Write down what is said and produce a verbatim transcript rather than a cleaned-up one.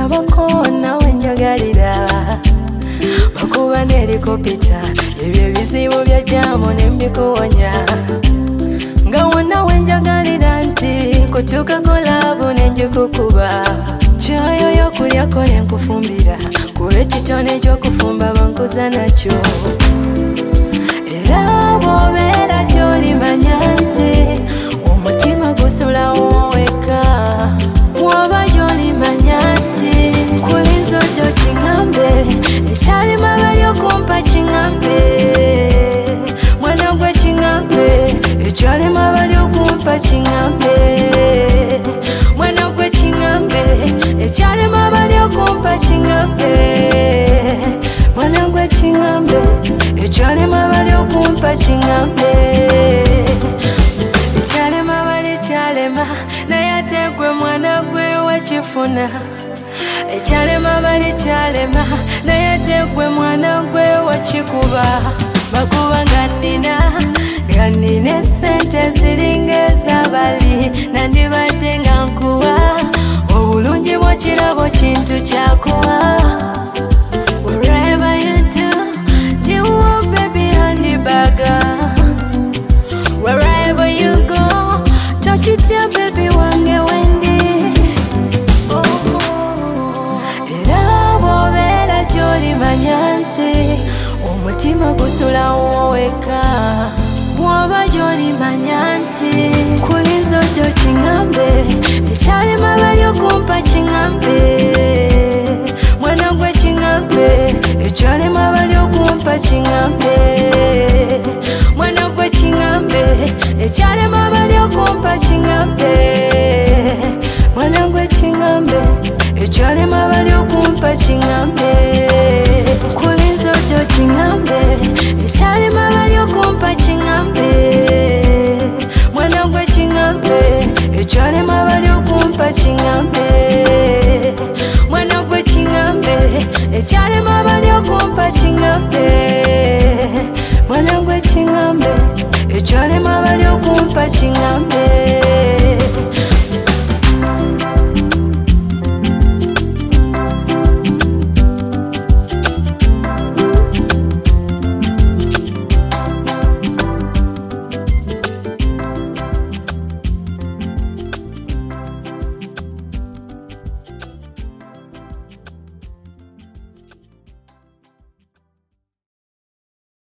ndabako nawe njagalira bakuba n'helikopita ebyo ebizibu bya jamu nembikuwonya nga wonna wenjagalira nti kutuukako laavu nenjikukuba kyoyo y'okulyako nenkufumbira kuba ekitone eky'okufumba bankuza nakyo era bw'obeera gy'olimanya nti omutima gusulawo weka bw'oba gy'olimanya nti nkulinza oddo kiŋŋambe ekyalima bali okumpa kiŋŋambe mwana gwe kiŋŋambe ekyalima bali okumpa kiŋŋambe mwana gwe kiŋŋambe ekyalima bali okumpa kiŋŋambe mwana gwe kiŋŋambe ekyalima bali okumpa kiŋŋambe ekyalema bali kyalema naye ate gwe mwana gwe wakifuna ekyalema bali kyalema naye ate gwe mwana gwe wakikuba bakuba nga nnina nga nnina essente ziringa ez'abali nandibadde nga nkuwa obulungi bw'ekirabo kintu kyakuwa wherever you do do oh baby handibagger wherever you go touch it ya baby wange wendi era bw'obeera gy'olimanya nti omutima gusulawo weka bw'oba gy'olimanya nti nkulinza oddo kiŋŋambe ekyalima bali okumpa kiŋŋambe mwana gwe kiŋŋambe ekyalima bali okumpa kiŋŋambe mwana gwe kiŋŋambe ekyalima bali okumpa kiŋŋambe mwana gwe kiŋŋambe ekyalima bali okumpa kiŋŋambe